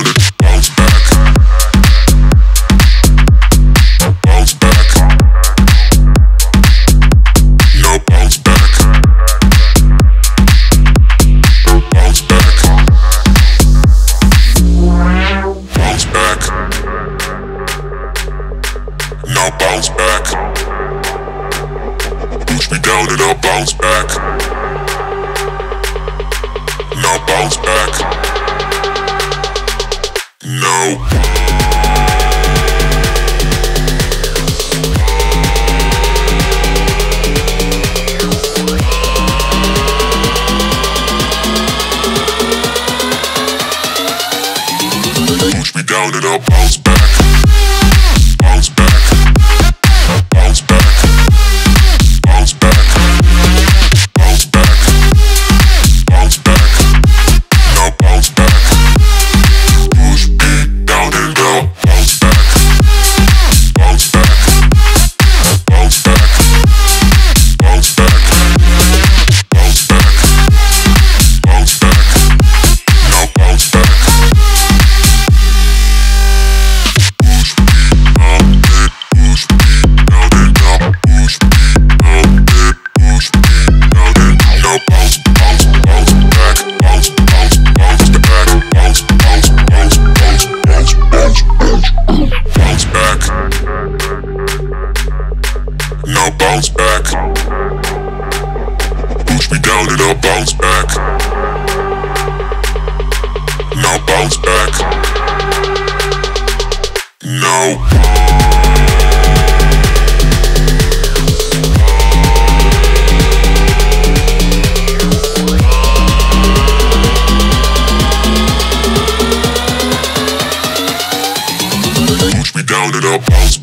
down and bounce back. Bounce back. No, bounce back. Bounce back. Bounce back. Now bounce back. Push me down and I'll bounce back. Now bounce back. No. Push me down and I'll bounce back. Bounce back. Bounce back. Bounce back. Bounce back. Bounce back. Now bounce back. Push me down and I'll bounce back. Bounce back. Bounce back. Bounce back. Bounce back. Bounce back. Now bounce back. Now bounce back. Push me down and I'll bounce back. Now bounce back. No. Push me down and I'll bounce back.